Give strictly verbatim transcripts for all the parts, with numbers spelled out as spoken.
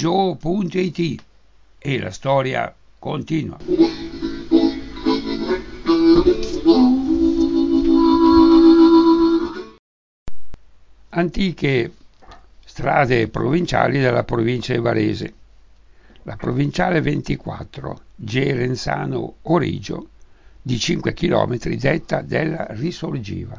redigio punto it e la storia continua. Antiche strade provinciali della provincia di Varese. La provinciale ventiquattro Gerenzano-Origio di cinque chilometri detta della Risorgiva.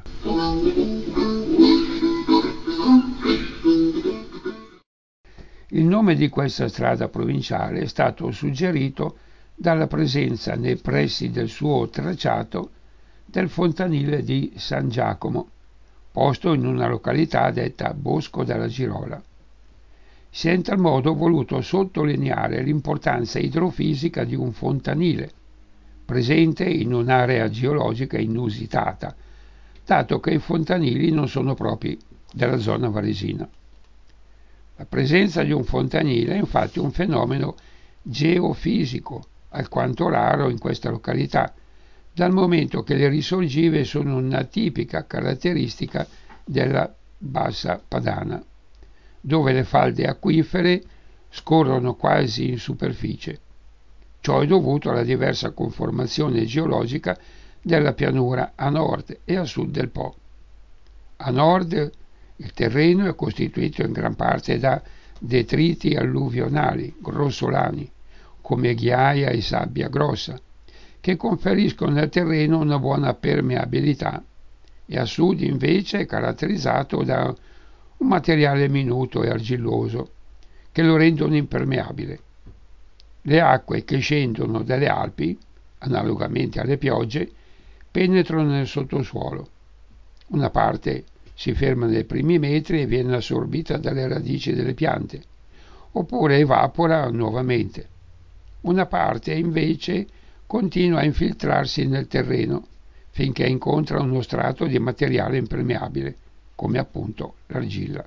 Il nome di questa strada provinciale è stato suggerito dalla presenza nei pressi del suo tracciato del fontanile di San Giacomo, posto in una località detta Bosco della Girola. Si è in tal modo voluto sottolineare l'importanza idrofisica di un fontanile, presente in un'area geologica inusitata, dato che i fontanili non sono propri della zona varesina. La presenza di un fontanile è infatti un fenomeno geofisico, alquanto raro in questa località, dal momento che le risorgive sono una tipica caratteristica della Bassa Padana, dove le falde acquifere scorrono quasi in superficie. Ciò è dovuto alla diversa conformazione geologica della pianura a nord e a sud del Po. A nord il terreno è costituito in gran parte da detriti alluvionali grossolani, come ghiaia e sabbia grossa, che conferiscono al terreno una buona permeabilità, e a sud invece è caratterizzato da un materiale minuto e argilloso, che lo rendono impermeabile. Le acque che scendono dalle Alpi, analogamente alle piogge, penetrano nel sottosuolo. Una parte si ferma nei primi metri e viene assorbita dalle radici delle piante, oppure evapora nuovamente. Una parte invece continua a infiltrarsi nel terreno finché incontra uno strato di materiale impermeabile, come appunto l'argilla.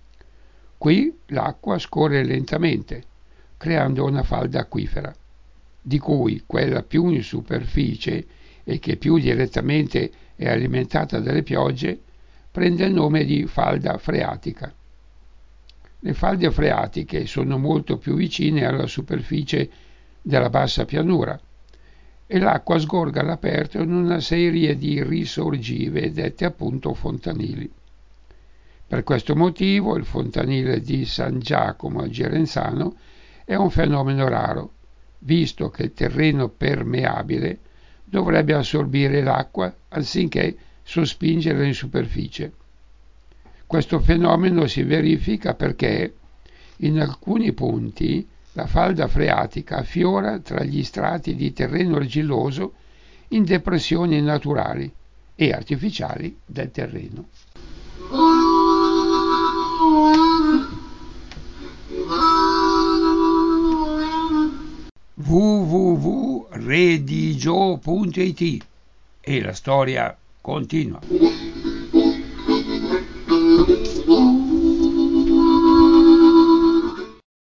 Qui l'acqua scorre lentamente, creando una falda acquifera, di cui quella più in superficie e che più direttamente è alimentata dalle piogge prende il nome di falda freatica. Le falde freatiche sono molto più vicine alla superficie della bassa pianura e l'acqua sgorga all'aperto in una serie di risorgive dette appunto fontanili. Per questo motivo il fontanile di San Giacomo a Gerenzano è un fenomeno raro, visto che il terreno permeabile dovrebbe assorbire l'acqua anziché sospingerla in superficie. Questo fenomeno si verifica perché in alcuni punti la falda freatica affiora tra gli strati di terreno argilloso in depressioni naturali e artificiali del terreno. w w w punto redigio punto it e la storia continua.